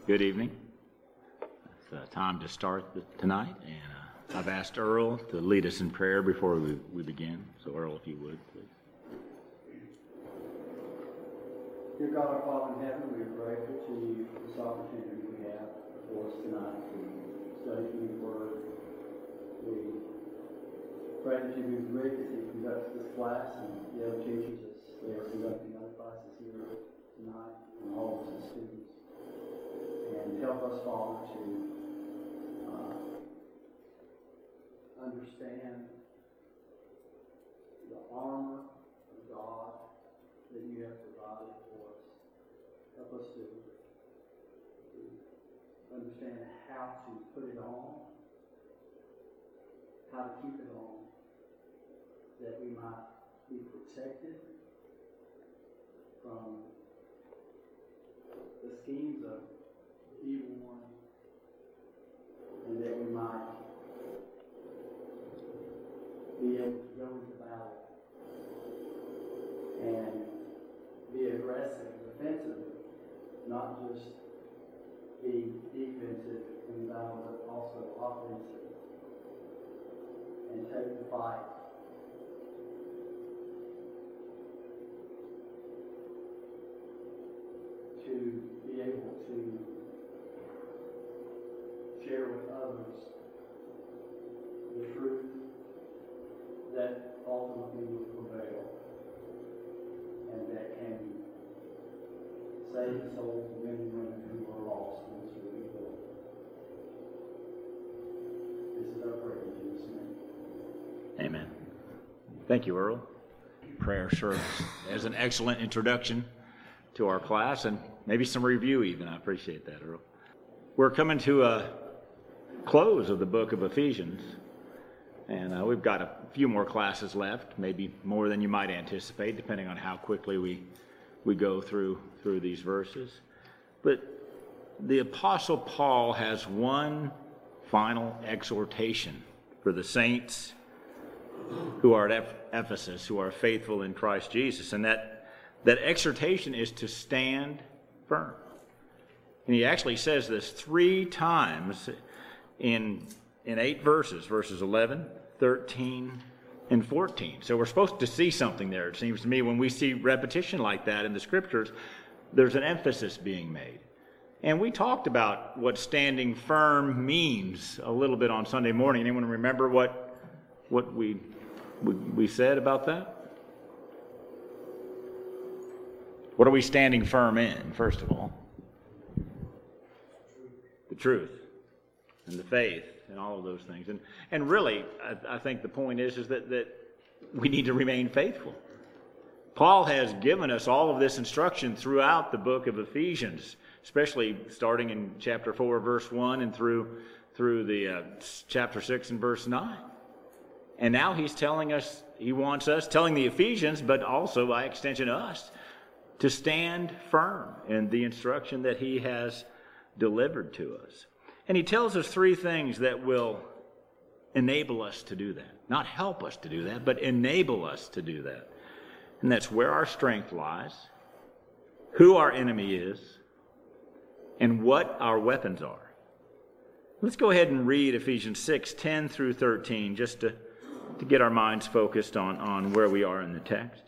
Good evening. It's time to start tonight, and I've asked Earl to lead us in prayer before we begin. So Earl, if you would, please. Dear God, our Father in heaven, we are grateful to you for this opportunity we have before us tonight to study from your word. We pray that you be with Rick as he conducts this class and the other teachers as they are conducting other classes here tonight, and all of us as students. And help us, Father, to understand the armor of God that you have provided for us. Help us to understand how to put it on, how to keep it on, that we might be protected from the schemes of the evil one, and that we might be able to go into battle and be aggressive, defensive, not just be defensive in battle, but also offensive, and take the fight to be able to share with others the truth that ultimately will prevail and that can save the souls of men and women who are lost in this wicked world. This is our prayer in Jesus' name. Amen. Thank you, Earl. Prayer serves as an excellent introduction to our class and maybe some review even. I appreciate that, Earl. We're coming to a close of the book of Ephesians, and we've got a few more classes left, maybe more than you might anticipate, depending on how quickly we go through these verses. But the Apostle Paul has one final exhortation for the saints who are at Ephesus, who are faithful in Christ Jesus, and that exhortation is to stand firm. And he actually says this 3 times in 8 verses, verses 11, 13, and 14. So we're supposed to see something there. It seems to me when we see repetition like that in the scriptures, there's an emphasis being made. And we talked about what standing firm means a little bit on Sunday morning. Anyone remember what we said about that? What are we standing firm in, first of all? The truth and the faith and all of those things. And really, I think the point is that we need to remain faithful. Paul has given us all of this instruction throughout the book of Ephesians, especially starting in chapter 4, verse 1, and through the chapter 6 and verse 9. And now he's telling us, he wants us, telling the Ephesians, but also by extension us, to stand firm in the instruction that he has delivered to us. And he tells us 3 things that will enable us to do that. Not help us to do that, but enable us to do that. And that's where our strength lies, who our enemy is, and what our weapons are. Let's go ahead and read Ephesians 6, 10 through 13, just to get our minds focused on where we are in the text.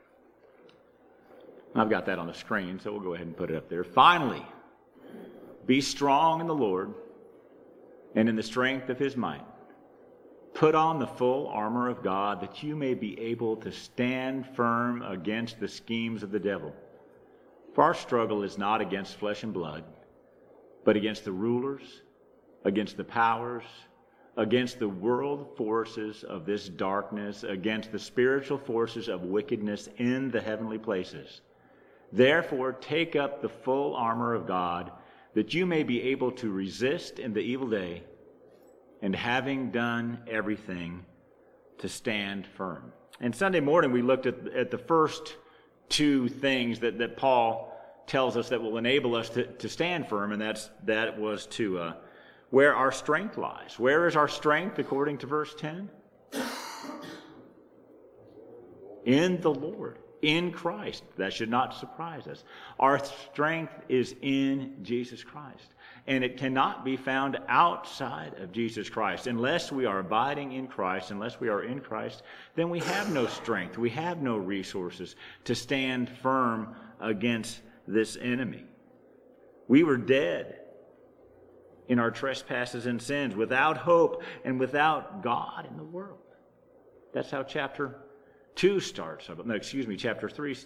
I've got that on the screen, so we'll go ahead and put it up there. Finally, be strong in the Lord and in the strength of his might. Put on the full armor of God that you may be able to stand firm against the schemes of the devil. For our struggle is not against flesh and blood, but against the rulers, against the powers, against the world forces of this darkness, against the spiritual forces of wickedness in the heavenly places. Therefore, take up the full armor of God, that you may be able to resist in the evil day, and having done everything, to stand firm. And Sunday morning, we looked at the first 2 things that Paul tells us that will enable us to stand firm, and that was to where our strength lies. Where is our strength, according to verse 10? In the Lord. in Christ. That should not surprise us. Our strength is in Jesus Christ. And it cannot be found outside of Jesus Christ. Unless we are abiding in Christ, unless we are in Christ, then we have no strength. We have no resources to stand firm against this enemy. We were dead in our trespasses and sins, without hope and without God in the world. That's how chapter 2 starts. No, excuse me, chapter 3.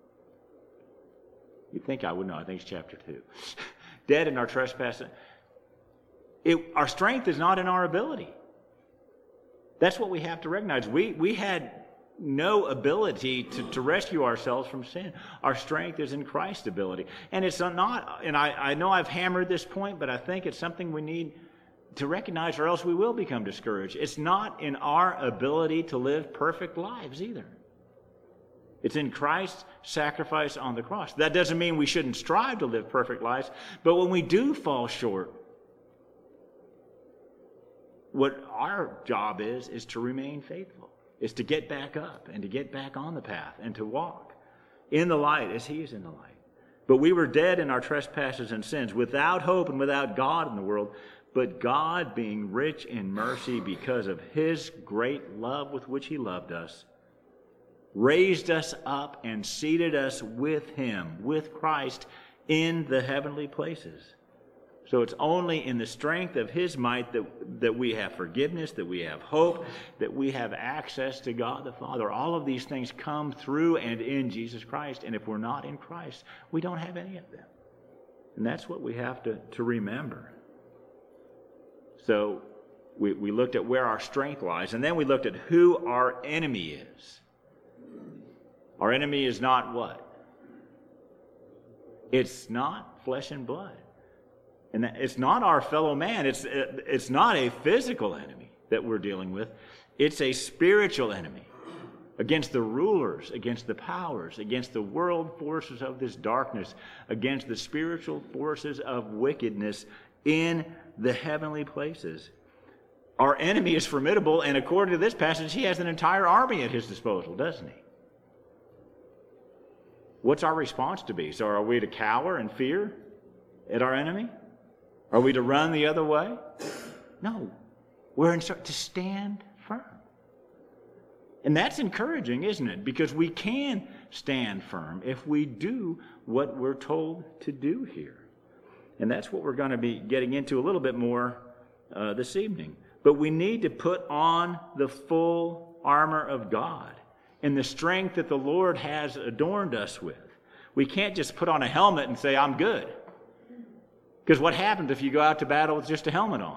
You'd think I would know. I think it's chapter 2. Dead in our trespasses. Our strength is not in our ability. That's what we have to recognize. We had no ability to rescue ourselves from sin. Our strength is in Christ's ability. And it's not, and I know I've hammered this point, but I think it's something we need to recognize, or else we will become discouraged. It's not in our ability to live perfect lives either. It's in Christ's sacrifice on the cross. That doesn't mean we shouldn't strive to live perfect lives, but when we do fall short, what our job is to remain faithful, is to get back up and to get back on the path and to walk in the light as He is in the light. But we were dead in our trespasses and sins, without hope and without God in the world. But God, being rich in mercy because of His great love with which He loved us, raised us up and seated us with Him, with Christ, in the heavenly places. So it's only in the strength of His might that we have forgiveness, that we have hope, that we have access to God the Father. All of these things come through and in Jesus Christ. And if we're not in Christ, we don't have any of them. And that's what we have to remember. So we looked at where our strength lies, and then we looked at who our enemy is. Our enemy is not what? It's not flesh and blood. And it's not our fellow man. It's not a physical enemy that we're dealing with. It's a spiritual enemy against the rulers, against the powers, against the world forces of this darkness, against the spiritual forces of wickedness in the heavenly places. Our enemy is formidable, and according to this passage, he has an entire army at his disposal, doesn't he? What's our response to be? So are we to cower and fear at our enemy? Are we to run the other way? No. We're instructed to stand firm. And that's encouraging, isn't it? Because we can stand firm if we do what we're told to do here. And that's what we're going to be getting into a little bit more this evening. But we need to put on the full armor of God and the strength that the Lord has adorned us with. We can't just put on a helmet and say, I'm good. Because what happens if you go out to battle with just a helmet on?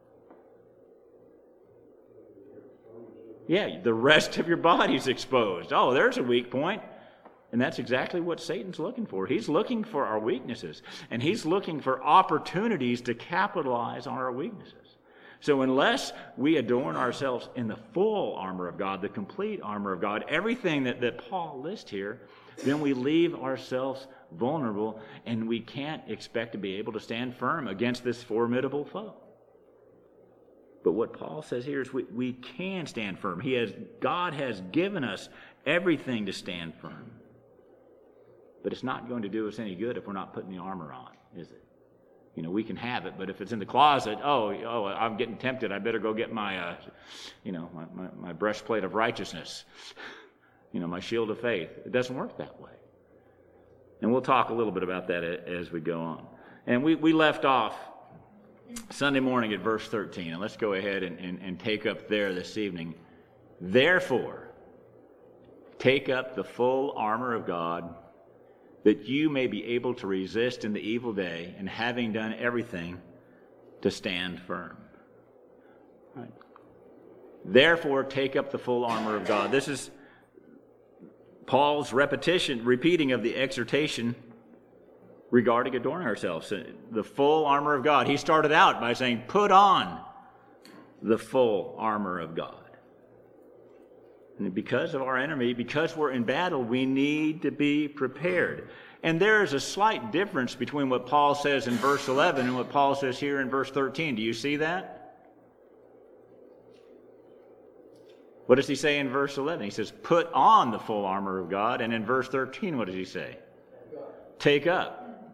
Yeah, the rest of your body's exposed. Oh, there's a weak point. And that's exactly what Satan's looking for. He's looking for our weaknesses. And he's looking for opportunities to capitalize on our weaknesses. So unless we adorn ourselves in the full armor of God, the complete armor of God, everything that Paul lists here, then we leave ourselves vulnerable, and we can't expect to be able to stand firm against this formidable foe. But what Paul says here is we can stand firm. God has given us everything to stand firm. But it's not going to do us any good if we're not putting the armor on, is it? You know, we can have it, but if it's in the closet, I'm getting tempted. I better go get my breastplate of righteousness, my shield of faith. It doesn't work that way. And we'll talk a little bit about that as we go on. And we left off Sunday morning at verse 13. And let's go ahead and take up there this evening. Therefore, take up the full armor of God, that you may be able to resist in the evil day, and having done everything, to stand firm. Right. Therefore, take up the full armor of God. This is Paul's repeating of the exhortation regarding adorning ourselves. The full armor of God. He started out by saying, put on the full armor of God. And because of our enemy, because we're in battle, we need to be prepared. And there is a slight difference between what Paul says in verse 11 and what Paul says here in verse 13. Do you see that? What does he say in verse 11? He says, put on the full armor of God. And in verse 13, what does he say? Take up.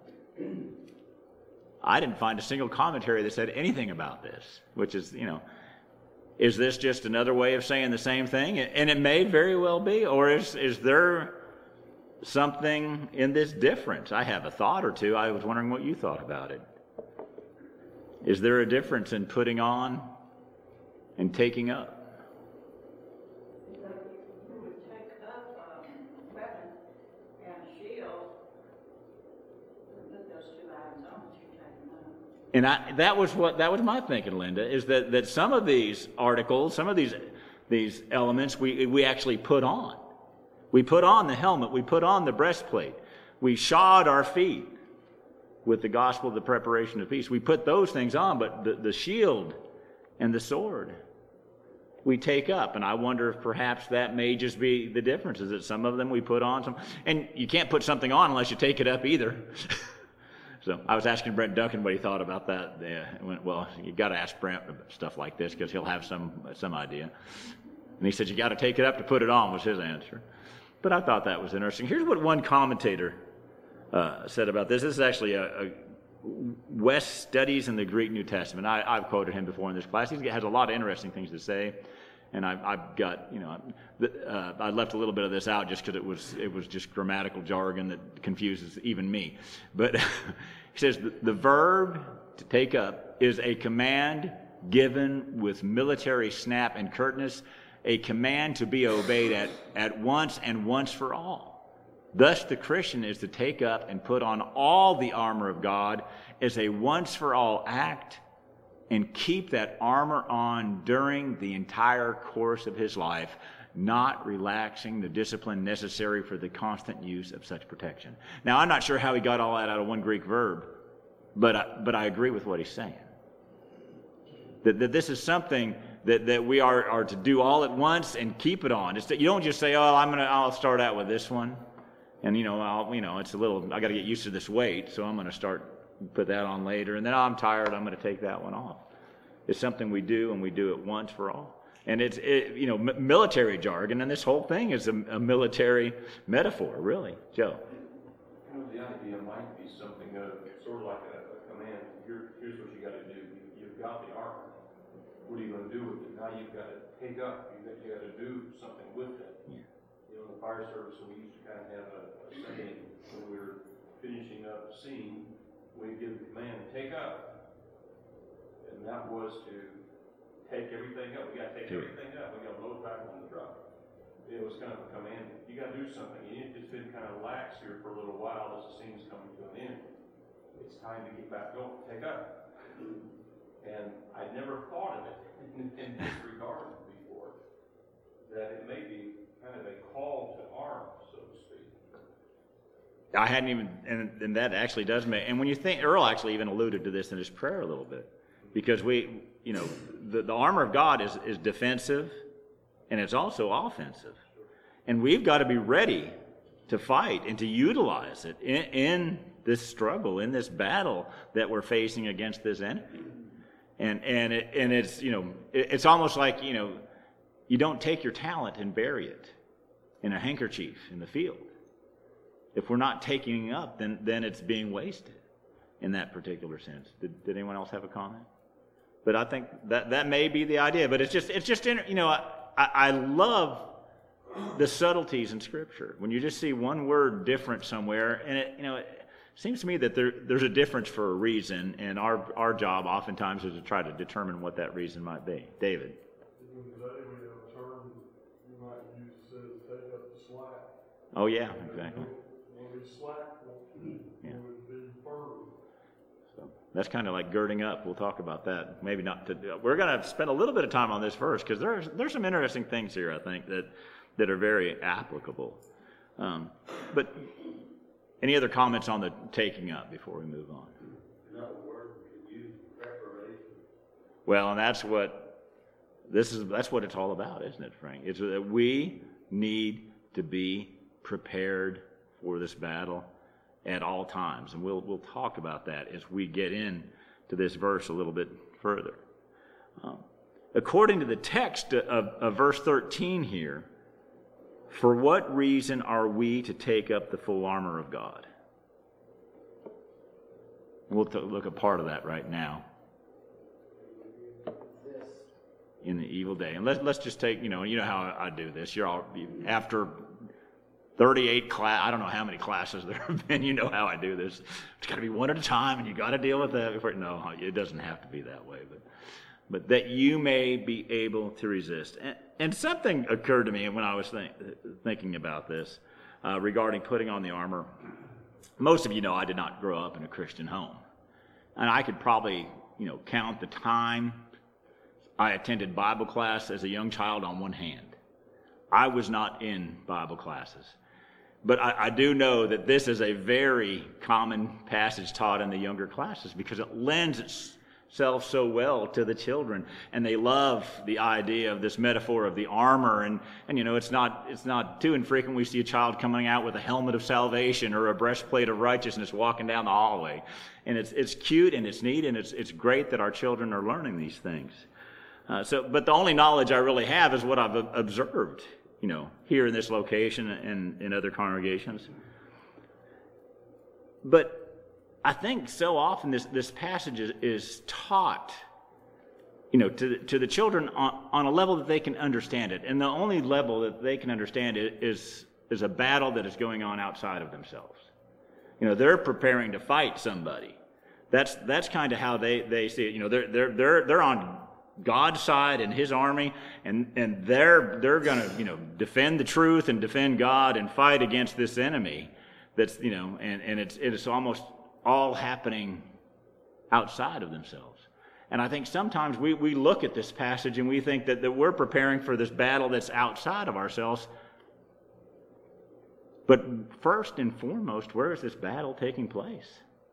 I didn't find a single commentary that said anything about this, which is, is this just another way of saying the same thing? And it may very well be. Or is there something in this difference? I have a thought or two. I was wondering what you thought about it. Is there a difference in putting on and taking up? You would take up a weapon and a shield, put those two items on that you're taking up. And that was my thinking, Linda, is that some of these articles, some of these elements we actually put on. We put on the helmet, we put on the breastplate, we shod our feet with the gospel of the preparation of peace. We put those things on, but the shield and the sword we take up. And I wonder if perhaps that may just be the difference, is that some of them we put on, some, and you can't put something on unless you take it up either. So I was asking Brent Duncan what he thought about that. I went, well, you got to ask Brent about stuff like this because he'll have some idea. And he said, you got to take it up to put it on, was his answer. But I thought that was interesting. Here's what one commentator said about this. This is actually a West Studies in the Greek New Testament. I've quoted him before in this class. He has a lot of interesting things to say. And I've got, I left a little bit of this out just because it was just grammatical jargon that confuses even me. But he says the verb to take up is a command given with military snap and curtness, a command to be obeyed at once and once for all. Thus the Christian is to take up and put on all the armor of God as a once for all act, and keep that armor on during the entire course of his life, not relaxing the discipline necessary for the constant use of such protection. Now, I'm not sure how he got all that out of one Greek verb, but I agree with what he's saying. That this is something that we are to do all at once and keep it on. It's that you don't just say, I'll start out with this one, and it's a little, I got to get used to this weight, so I'm going to put that on later, and then I'm tired, I'm going to take that one off. It's something we do, and we do it once for all. And it's military jargon, and this whole thing is a military metaphor, really. Joe? The idea might be something sort of like a command. Here's what you got to do. You've got the armor. What are you going to do with it? Now you've got to take up. You got to do something with it. Yeah. In the fire service, we used to kind of have a saying when we were finishing up a scene. We give the command, take up. And that was to take everything up. We got to take everything up. We got to load it back on the truck. It was kind of a command. You got to do something. It's been kind of lax here for a little while as the scene's coming to an end. It's time to get back going. Take up. And I never thought of it in this regard before, that it may be kind of a call to arms, so to speak. I hadn't even, and that actually does make, and when you think, Earl actually even alluded to this in his prayer a little bit, because the armor of God is defensive, and it's also offensive. And we've got to be ready to fight and to utilize it in this struggle, in this battle that we're facing against this enemy. And it's, it's almost like, you don't take your talent and bury it in a handkerchief in the field. If we're not taking it up, then it's being wasted in that particular sense. Did anyone else have a comment? But I think that may be the idea. But it's just I love the subtleties in Scripture. When you just see one word different somewhere, and it seems to me that there's a difference for a reason, and our job oftentimes is to try to determine what that reason might be. David. Oh yeah, exactly. Yeah. So that's kind of like girding up. We'll talk about that. Maybe not. We're going to spend a little bit of time on this verse because there's some interesting things here, I think, that are very applicable. But any other comments on the taking up before we move on? Another word we could use, preparation. Well, and that's what it's all about, isn't it, Frank? It's that we need to be prepared for this battle at all times, and we'll talk about that as we get into this verse a little bit further. according to the text of verse 13 here, for what reason are we to take up the full armor of God? We'll look at part of that right now. In the evil day. And let's just take, you know how I do this. You're all, after 38 I don't know how many classes there have been, you know how I do this. It's got to be one at a time, and you got to deal with that. No, it doesn't have to be that way, but that you may be able to resist. And something occurred to me when I was thinking about this regarding putting on the armor. Most of you know I did not grow up in a Christian home. And I could probably, count the time I attended Bible class as a young child on one hand. I was not in Bible classes. But I do know that this is a very common passage taught in the younger classes because it lends itself so well to the children. And they love the idea of this metaphor of the armor. And it's not too infrequent we see a child coming out with a helmet of salvation or a breastplate of righteousness walking down the hallway. And it's cute and it's neat and it's great that our children are learning these things. But the only knowledge I really have is what I've observed, here in this location and in other congregations. But I think so often this passage is taught, to the children on a level that they can understand it. And the only level that they can understand it is a battle that is going on outside of themselves. They're preparing to fight somebody. That's kind of how they see it. They're on God's side and his army, and they're going to defend the truth and defend God and fight against this enemy that's and it's almost all happening outside of themselves. And I think sometimes we look at this passage and we think that we're preparing for this battle that's outside of ourselves. But first and foremost, where is this battle taking place?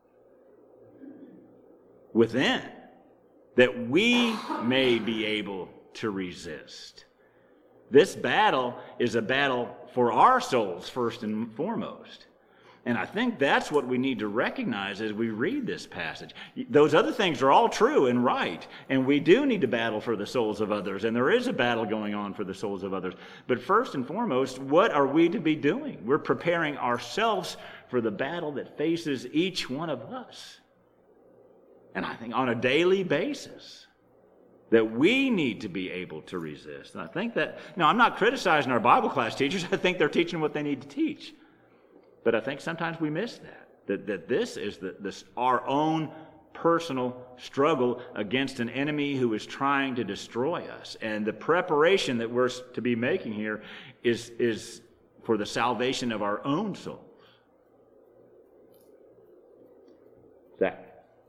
Within. That we may be able to resist. This battle is a battle for our souls first and foremost. And I think that's what we need to recognize as we read this passage. Those other things are all true and right, and we do need to battle for the souls of others, and there is a battle going on for the souls of others. But first and foremost, what are we to be doing? We're preparing ourselves for the battle that faces each one of us. And I think on a daily basis, that we need to be able to resist. And I think that, I'm not criticizing our Bible class teachers. I think they're teaching what they need to teach. But I think sometimes we miss that this is our own personal struggle against an enemy who is trying to destroy us. And the preparation that we're to be making here is for the salvation of our own souls. Zach.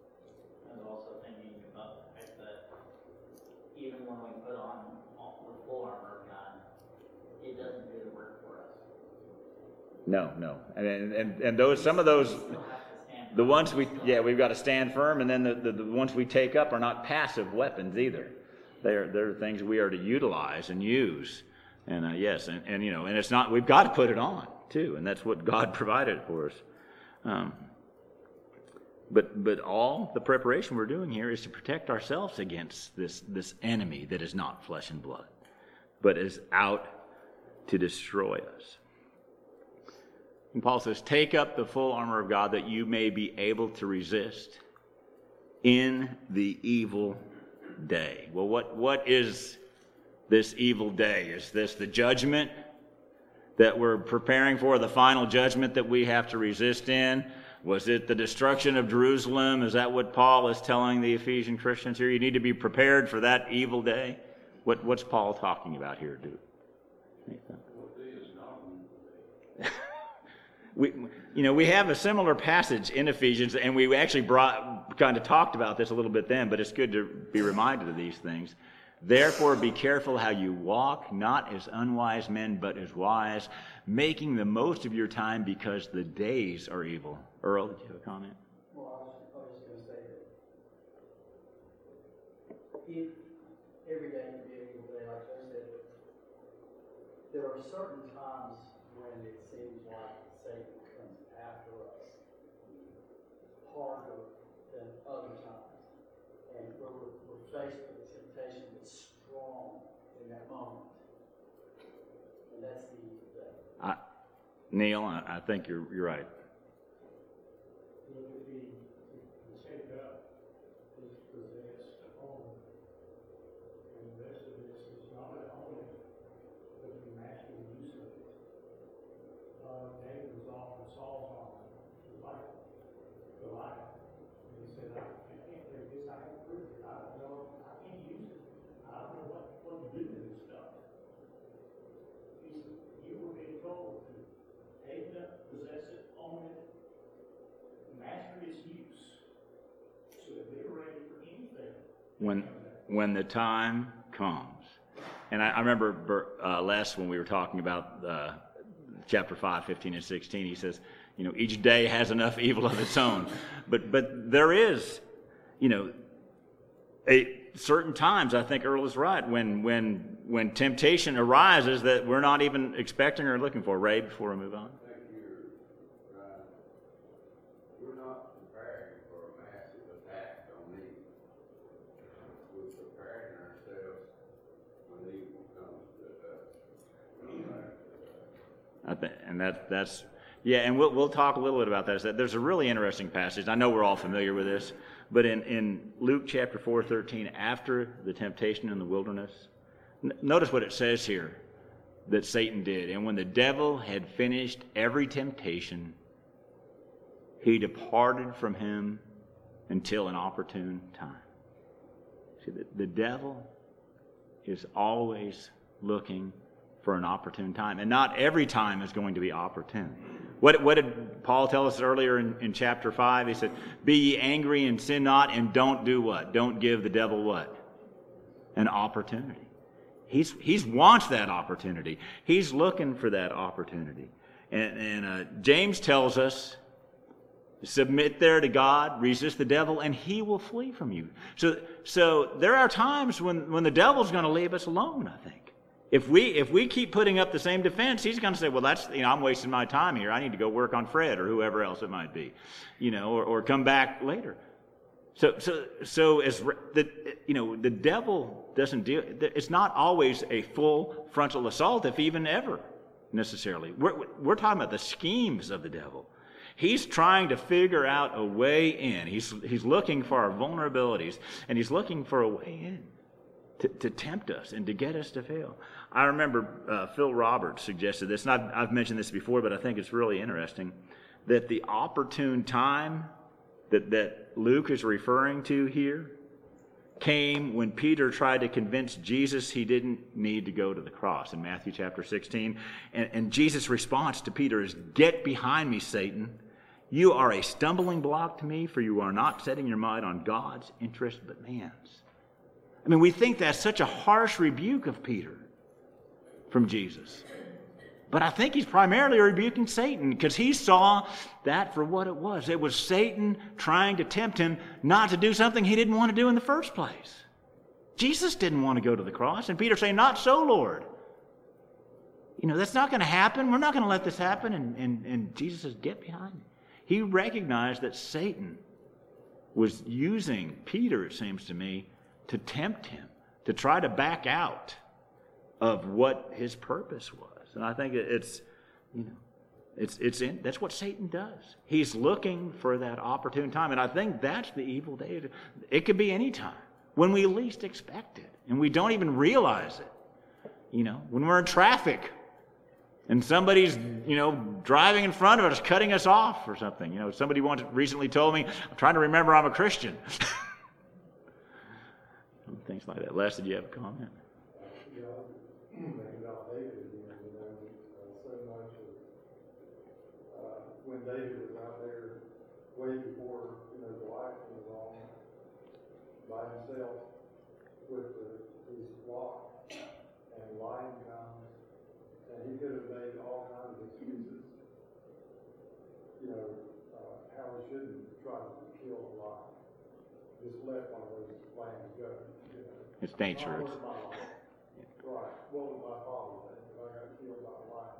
No. And those, some of those, the ones we've got to stand firm, and then the ones we take up are not passive weapons either. They're things we are to utilize and use. And yes, and it's not, we've got to put it on too, and that's what God provided for us. But all the preparation we're doing here is to protect ourselves against this enemy that is not flesh and blood, but is out to destroy us. And Paul says, take up the full armor of God that you may be able to resist in the evil day. Well, what is this evil day? Is this the judgment that we're preparing for, the final judgment that we have to resist in? Was it the destruction of Jerusalem? Is that what Paul is telling the Ephesian Christians here? You need to be prepared for that evil day. What's Paul talking about here, dude? Nathan? We have a similar passage in Ephesians, and we actually kind of talked about this a little bit then, but it's good to be reminded of these things. Therefore, be careful how you walk, not as unwise men, but as wise, making the most of your time because the days are evil. Earl, did you have a comment? Well, I was just going to say that every day can be an evil day, like I said. There are certain times when it seems like Satan comes after us harder than other times. And we're faced with the temptation to Neil, I think you're right. Look at the take up is possessed home. And the rest of this is not only but the master use of it. David was often Saul's armor, like Goliath. And he said, I can't take this, I can't prove it, I don't know, I can't use it. I don't know what to do with this stuff. He said, you were being told to take it up, possess it, own it, master its use, so that they're ready for anything. When the time comes. And I remember Les, when we were talking about chapter 5, 15 and 16, he says, each day has enough evil of its own. But there is, certain times, I think Earl is right, when temptation arises that we're not even expecting or looking for. Ray, before we move on. I think you're right. We're not preparing for a massive attack on evil. We're preparing ourselves when evil comes to us. And that's yeah, and we'll talk a little bit about that. There's a really interesting passage. I know we're all familiar with this, but in Luke chapter 4:13, after the temptation in the wilderness, notice what it says here that Satan did. And when the devil had finished every temptation, he departed from him until an opportune time. See, the devil is always looking for an opportune time. And not every time is going to be opportune. What did Paul tell us earlier in chapter 5? He said, be ye angry and sin not, and don't do what? Don't give the devil what? An opportunity. He's wants that opportunity. He's looking for that opportunity. And James tells us, submit there to God, resist the devil, and he will flee from you. So there are times when the devil's going to leave us alone, I think. If we keep putting up the same defense, he's going to say, well, that's, I'm wasting my time here. I need to go work on Fred or whoever else it might be, or come back later. So as the devil doesn't deal, it's not always a full frontal assault, if even ever necessarily. We're talking about the schemes of the devil. He's trying to figure out a way in. He's looking for our vulnerabilities, and he's looking for a way in to tempt us and to get us to fail. I remember Phil Roberts suggested this, and I've mentioned this before, but I think it's really interesting, that the opportune time that Luke is referring to here came when Peter tried to convince Jesus he didn't need to go to the cross in Matthew chapter 16. And Jesus' response to Peter is, get behind me, Satan. You are a stumbling block to me, for you are not setting your mind on God's interest but man's. I mean, we think that's such a harsh rebuke of Peter from Jesus. But I think he's primarily rebuking Satan, because he saw that for what it was. It was Satan trying to tempt him not to do something he didn't want to do in the first place. Jesus didn't want to go to the cross, and Peter saying, not so, Lord. That's not going to happen. We're not going to let this happen. And Jesus says, get behind me. He recognized that Satan was using Peter, it seems to me, to tempt him, to try to back out of what his purpose was. And I think that's what Satan does. He's looking for that opportune time. And I think that's the evil day. It could be any time, when we least expect it, and we don't even realize it. When we're in traffic and somebody's, driving in front of us, cutting us off or something. Somebody recently told me, I'm trying to remember I'm a Christian. Things like that. Les, did you have a comment? Yeah, thinking about David again, so much of when David was out there way before Goliath was on by himself with his flock, and the lion comes, and he could have made all kinds of excuses, how he shouldn't try to kill a lion. Just let one of those lions go. It's dangerous. Right. What would my father think if I got killed by a lion?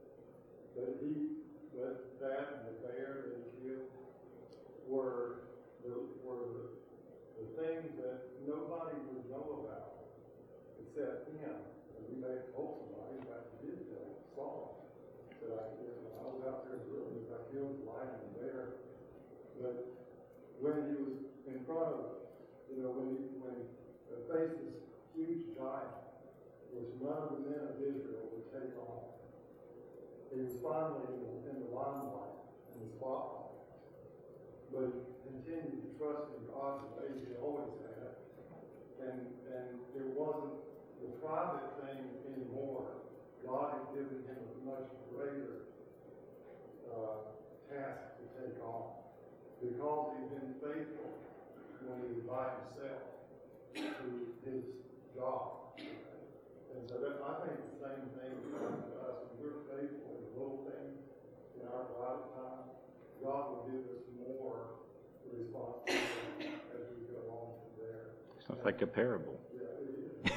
But that and the bear that he killed were the things that nobody would know about except him. And we may have told somebody about the detail, Saul. I was out there in the wilderness, I killed a lion and bear. But when he was in front of, when he faced this huge giant, which none of the men of Israel would take on, he was finally in the limelight, in the spotlight. But he continued to trust in God the way he always had. And it wasn't the private thing anymore. God had given him a much greater task to take on. Because he'd been faithful when he was by himself to his job. And so I think the same thing applies to us. When we're faithful in the little things in our private time, God will give us more responsibility as we go on from there. Sounds like a parable. Yeah, it is.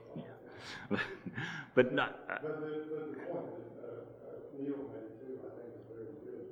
But not. But the point that Neil made too, I think is very good.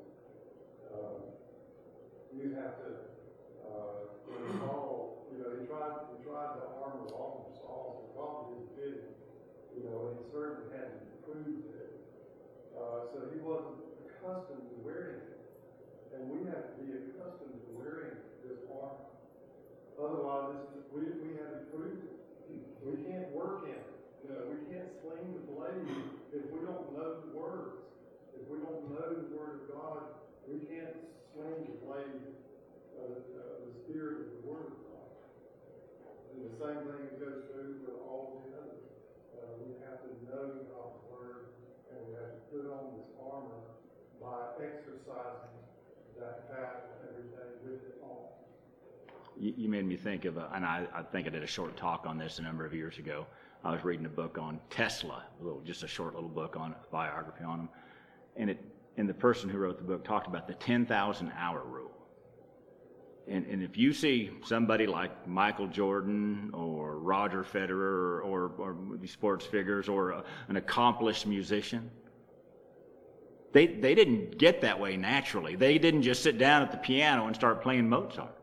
You have to, when Saul, he tried to armor all of Saul, so probably didn't fit him, and he certainly hadn't improved it. So he wasn't accustomed to wearing it. And we have to be accustomed to wearing this armor. Otherwise, we haven't improved it. We can't work in it. We can't sling the blade if we don't know the words. If we don't know the Word of God, we can't sling the blade of the Spirit of the Word of God. And the same thing goes true for all the others. We have to know God's Word, and we have to put on this armor by exercising that battle every day with it on. You made me think of, and I think I did a short talk on this a number of years ago. I was reading a book on Tesla, just a short little book on biography on him, and the person who wrote the book talked about the 10,000-hour rule. And if you see somebody like Michael Jordan or Roger Federer or sports figures or an accomplished musician, they didn't get that way naturally. They didn't just sit down at the piano and start playing Mozart.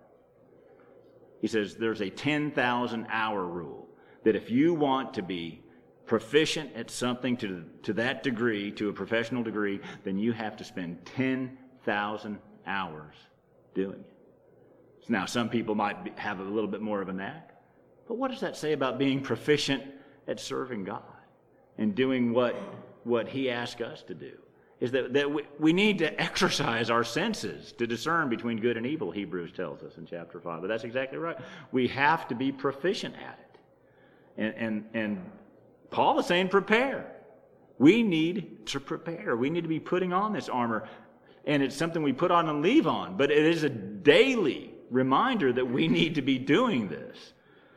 He says there's a 10,000-hour rule that if you want to be proficient at something to that degree, to a professional degree, then you have to spend 10,000 hours doing it. Now, some people might have a little bit more of a knack, but what does that say about being proficient at serving God and doing what He asks us to do? Is that we need to exercise our senses to discern between good and evil, Hebrews tells us in chapter 5. But that's exactly right. We have to be proficient at it. And Paul is saying prepare. We need to prepare. We need to be putting on this armor. And it's something we put on and leave on. But it is a daily reminder that we need to be doing this.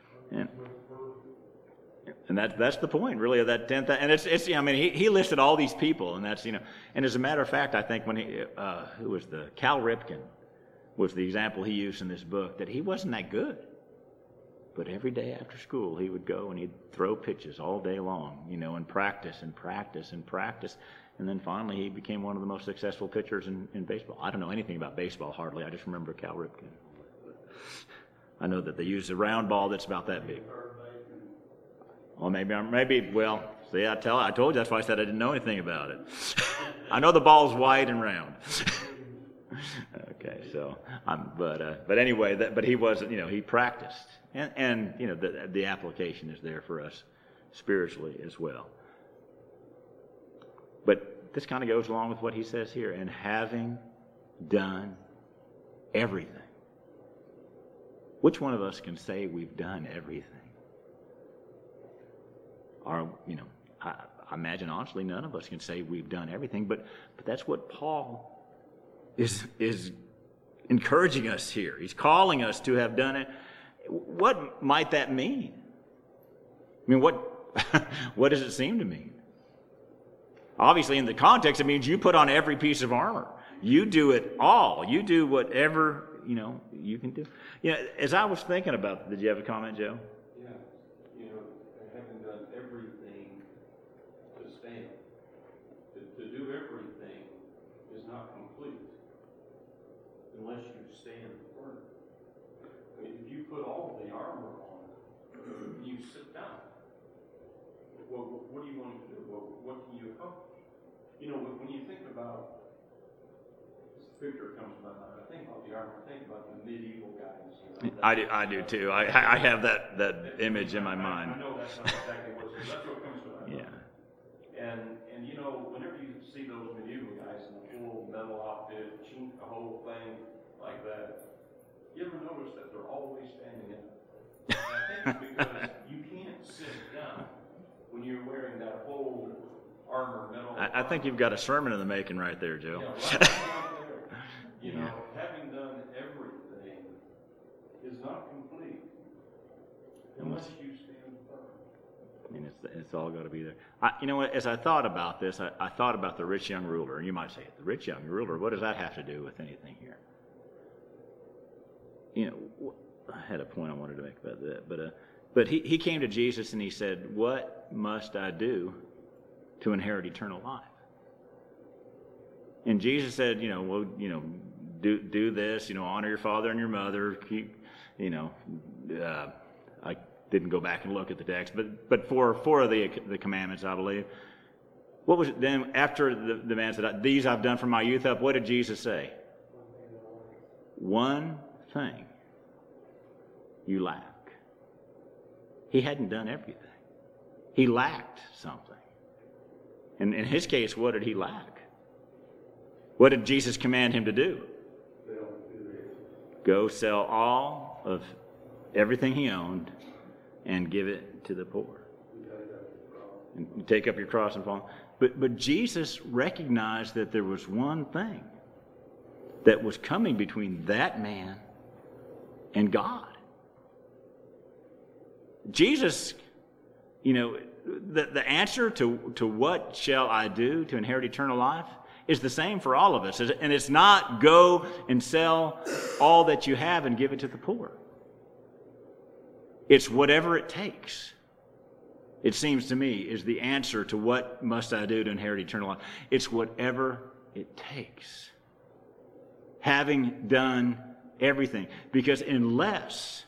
And that's the point, really, of that 10th. And it's he listed all these people, and that's, and as a matter of fact, I think when Cal Ripken was the example he used in this book, that he wasn't that good. But every day after school, he would go and he'd throw pitches all day long, and practice and practice and practice. And then finally, he became one of the most successful pitchers in baseball. I don't know anything about baseball, hardly. I just remember Cal Ripken. I know that they use a round ball that's about that big. Well, well, see, I told you, that's why I said I didn't know anything about it. I know the ball's wide and round. Okay, so, but anyway, but he wasn't, he practiced. And the application is there for us spiritually as well. But this kind of goes along with what he says here, and having done everything. Which one of us can say we've done everything? I imagine honestly none of us can say we've done everything, but that's what Paul is encouraging us here. He's calling us to have done it. What might that mean? I mean, what does it seem to mean? Obviously, in the context, it means you put on every piece of armor. You do it all. You do whatever, you can do. As I was thinking about, did you have a comment, Joe? Yeah. Having done everything to stand. To do everything is not complete unless you stand firm. I mean, if you put all the armor on, you sit down. Well, what do you want to do? What can you accomplish? You know, when you think about, this picture comes to my mind, I think about the armor, I think about the medieval guys. You know, I do too. I have that image in my mind. I know that's not exactly what it is. That's what comes to my mind. Yeah. And you know, whenever you see those medieval guys in the full metal outfit, chink the whole thing like that, you ever notice that they're always standing up? And I think it's because you can't sit down when you're wearing that whole armor, metal. I think you've got a sermon in the making right there, Joe. Yeah, right there. You know, having done everything is not complete unless you stand firm. I mean, it's all got to be there. You know what? As I thought about this, I thought about the rich young ruler. And you might say, the rich young ruler, what does that have to do with anything here? You know, I had a point I wanted to make about that. But he came to Jesus and he said, what must I do to inherit eternal life? And Jesus said, do this, honor your father and your mother, keep, I didn't go back and look at the text, but four of the commandments, I believe. What was it then after the man said, these I've done from my youth up? What did Jesus say? One thing you lack. He hadn't done everything. He lacked something. And in his case, what did he lack? What did Jesus command him to do? Go sell all of everything he owned and give it to the poor. And take up your cross and follow. But Jesus recognized that there was one thing that was coming between that man and God. Jesus, the answer to what shall I do to inherit eternal life is the same for all of us. And it's not go and sell all that you have and give it to the poor. It's whatever it takes. It seems to me is the answer to what must I do to inherit eternal life. It's whatever it takes. Having done everything. Because unless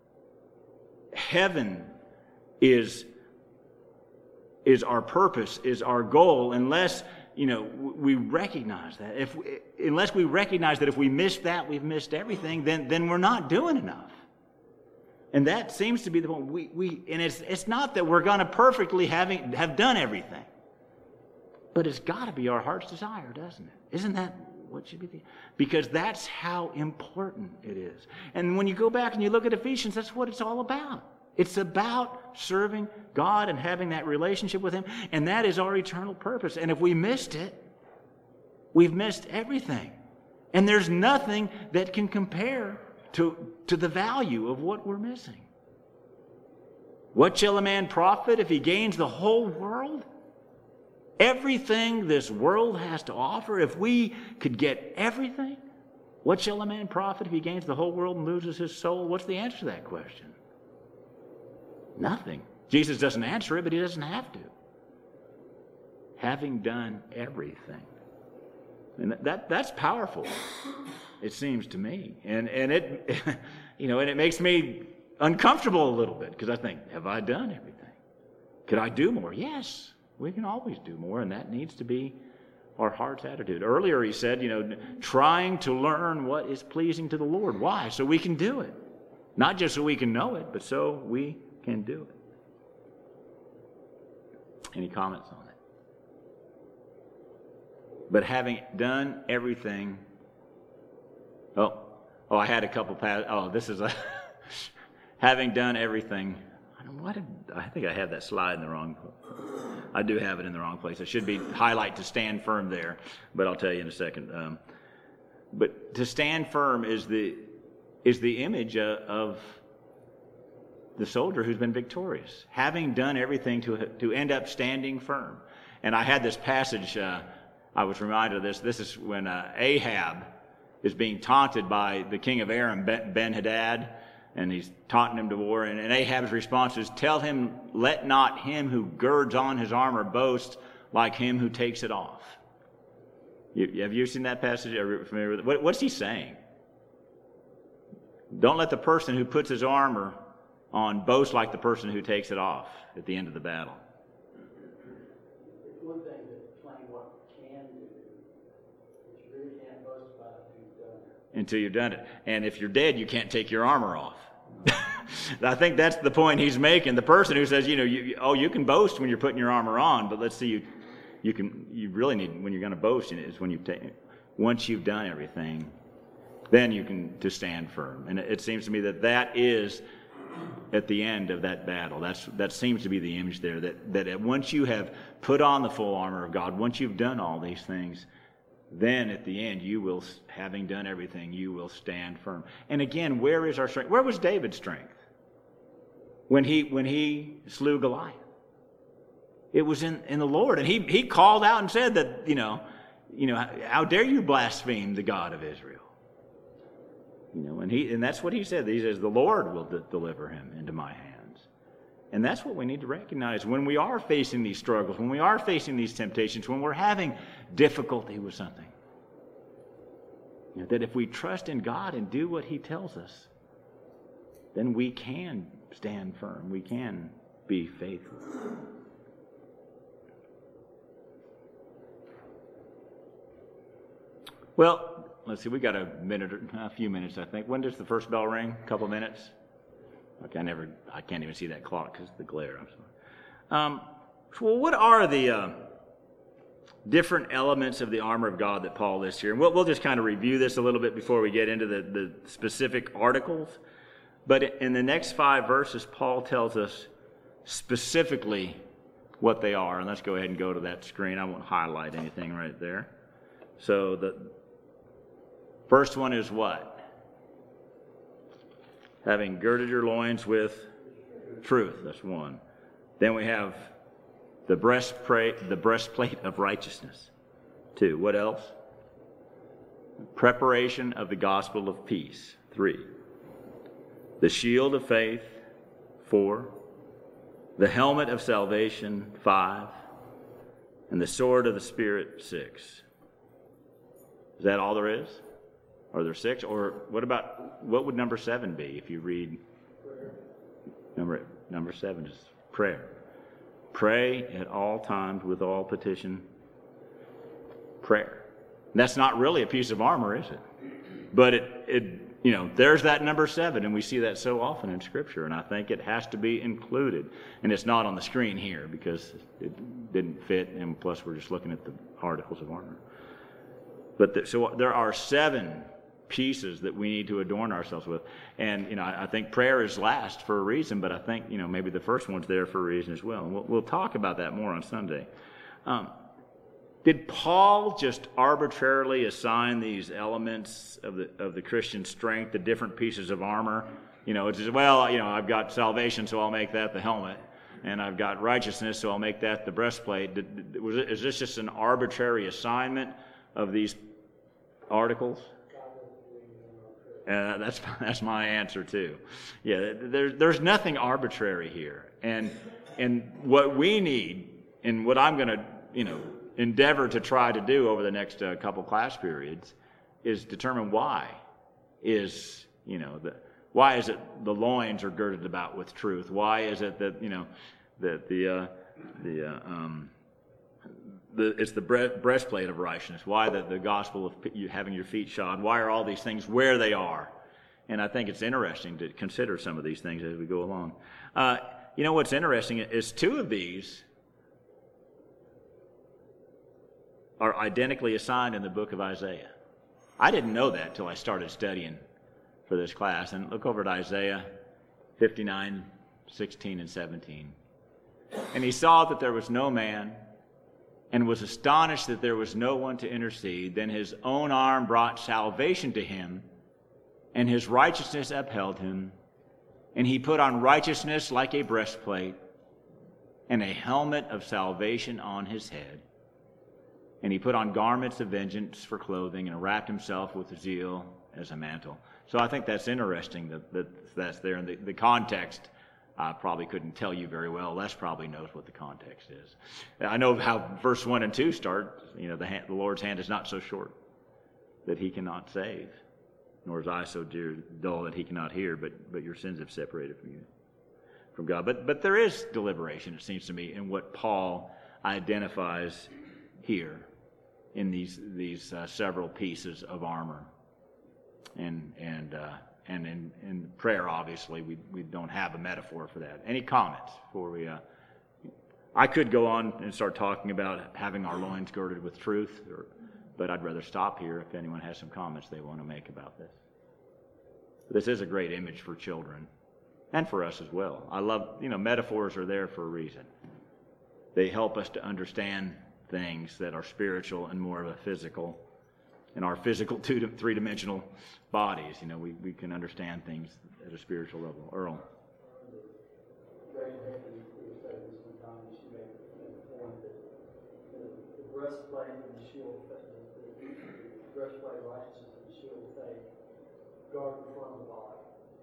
heaven is our purpose, is our goal, unless we recognize that. Unless we recognize that if we miss that, we've missed everything, then we're not doing enough. And that seems to be the point. And it's not that we're going to perfectly have done everything, but it's got to be our heart's desire, doesn't it? Isn't that what should be because that's how important it is. And when you go back and you look at Ephesians, that's what it's all about. It's about serving God and having that relationship with Him, and that is our eternal purpose. And if we missed it, we've missed everything. And there's nothing that can compare to the value of what we're missing. What shall a man profit if he gains the whole world? Everything this world has to offer, if we could get everything, what shall a man profit if he gains the whole world and loses his soul? What's the answer to that question? Nothing. Jesus doesn't answer it, but He doesn't have to. Having done everything. And that's powerful, it seems to me. And it and it makes me uncomfortable a little bit because I think, have I done everything? Could I do more? Yes, we can always do more, and that needs to be our heart's attitude. Earlier he said, trying to learn what is pleasing to the Lord. Why? So we can do it. Not just so we can know it, but so we can do it. Any comments on it? But having done everything, I had a couple this is having done everything. I think I had that slide in the wrong. I do have it in the wrong place. It should be highlight to stand firm there, but I'll tell you in a second. But to stand firm is the image of the soldier who's been victorious, having done everything to end up standing firm. And I had this passage. I was reminded of this. This is when Ahab is being taunted by the king of Aram, Ben-Hadad, and he's taunting him to war. And Ahab's response is, "Tell him, let not him who girds on his armor boast like him who takes it off." Have you seen that passage? Are you familiar with it? What's he saying? Don't let the person who puts his armor on boast like the person who takes it off at the end of the battle. It's one thing to claim what until you've done it. And if you're dead, you can't take your armor off. I think that's the point he's making. The person who says, you can boast when you're putting your armor on, but let's see, you really need, when you're going to boast, is when once you've done everything, then you can to stand firm. And it seems to me that is at the end of that battle. That seems to be the image there, that once you have put on the full armor of God, once you've done all these things, then at the end you will, having done everything, you will stand firm. And again, where is our strength? Where was David's strength when he slew Goliath? It was in the Lord. And he called out and said that, how dare you blaspheme the God of Israel? And that's what he said. He says, the Lord will deliver him into my hands. And that's what we need to recognize when we are facing these struggles, when we are facing these temptations, when we're having difficulty with something. That if we trust in God and do what he tells us, then we can stand firm. We can be faithful. Well, let's see, we got a few minutes, I think. When does the first bell ring? A couple minutes? Okay, I can't even see that clock because of the glare. I'm sorry. Well, what are the different elements of the armor of God that Paul lists here? And we'll just kind of review this a little bit before we get into the specific articles. But in the next 5 verses, Paul tells us specifically what they are. And let's go ahead and go to that screen. I won't highlight anything right there. So the first one is what? Having girded your loins with truth. That's one. Then we have the breastplate of righteousness. 2. What else? Preparation of the gospel of peace. 3. The shield of faith. 4. The helmet of salvation. 5. And the sword of the Spirit. 6. Is that all there is? Are there 6? Or what would number 7 be if you read number 7 is prayer. Pray at all times with all petition. Prayer. And that's not really a piece of armor, is it? But there's that number 7, and we see that so often in Scripture, and I think it has to be included. And it's not on the screen here because it didn't fit, and plus we're just looking at the articles of armor. But so there are 7 pieces that we need to adorn ourselves with. And, I think prayer is last for a reason, but I think, maybe the first one's there for a reason as well. And we'll talk about that more on Sunday. Did Paul just arbitrarily assign these elements of the Christian strength, the different pieces of armor? It's just, I've got salvation, so I'll make that the helmet. And I've got righteousness, so I'll make that the breastplate. Is this just an arbitrary assignment of these articles? That's my answer too. Yeah, there's nothing arbitrary here, and what we need, and what I'm going to endeavor to try to do over the next couple class periods, is determine why is it the loins are girded about with truth? Why is it that it's the breastplate of righteousness? Why the gospel of you having your feet shod? Why are all these things where they are? And I think it's interesting to consider some of these things as we go along. What's interesting is 2 of these are identically assigned in the book of Isaiah. I didn't know that till I started studying for this class. And look over at Isaiah 59, 16, and 17. And he saw that there was no man, and was astonished that there was no one to intercede. Then his own arm brought salvation to him, and his righteousness upheld him. And he put on righteousness like a breastplate, and a helmet of salvation on his head. And he put on garments of vengeance for clothing, and wrapped himself with zeal as a mantle. So I think that's interesting that's there. And the context, I probably couldn't tell you very well. Les probably knows what the context is. I know how verse 1 and 2 start. The Lord's hand is not so short that he cannot save, nor is eye so dull that he cannot hear, but your sins have separated from God. But there is deliberation, it seems to me, in what Paul identifies here in these several pieces of armor. And in prayer, obviously, we don't have a metaphor for that. Any comments before we... I could go on and start talking about having our loins girded with truth, but I'd rather stop here if anyone has some comments they want to make about this. This is a great image for children and for us as well. I love, metaphors are there for a reason. They help us to understand things that are spiritual and more of a physical. In our physical three-dimensional bodies, we can understand things at a spiritual level. Earl. The breastplate and the shield, the breastplate of righteousness and the shield of faith guard the front of the body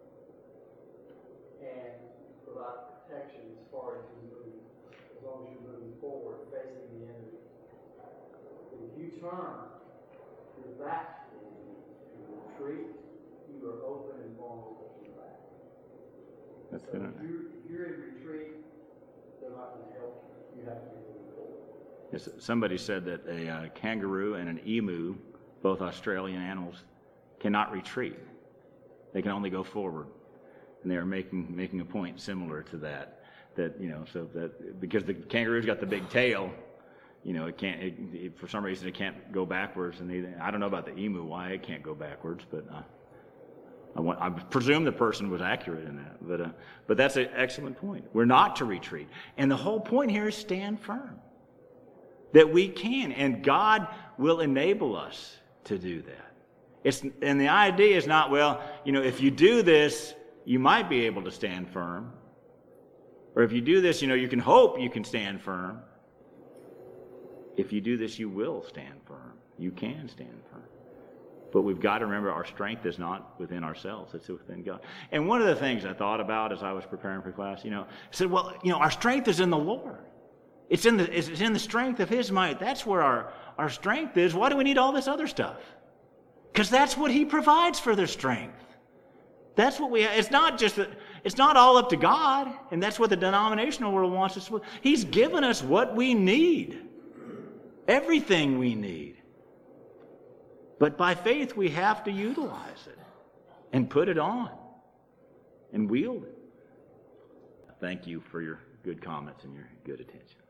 and provide protection as far as you move, as long as you're moving forward, facing the enemy. If you turn your back to the enemy and retreat, you are open and vulnerable to your back. That's so if you're in retreat, they're not going to help you. You have to be moving forward. Yes, somebody said that a kangaroo and an emu, both Australian animals, cannot retreat. They can only go forward. And they are making a point similar to that. So that because the kangaroo's got the big tail, it can't. For some reason, it can't go backwards. And I don't know about the emu why it can't go backwards, but I presume the person was accurate in that. But that's an excellent point. We're not to retreat, and the whole point here is stand firm. That we can, and God will enable us to do that. And the idea is not, if you do this, you might be able to stand firm. Or if you do this, you can hope you can stand firm. If you do this, you will stand firm. You can stand firm. But we've got to remember our strength is not within ourselves. It's within God. And one of the things I thought about as I was preparing for class, I said, our strength is in the Lord. It's in the strength of His might. That's where our strength is. Why do we need all this other stuff? Because that's what He provides for their strength. That's what we have. It's not all up to God, and that's what the denominational world wants us to. He's given us what we need. Everything we need. But by faith, we have to utilize it and put it on and wield it. Thank you for your good comments and your good attention.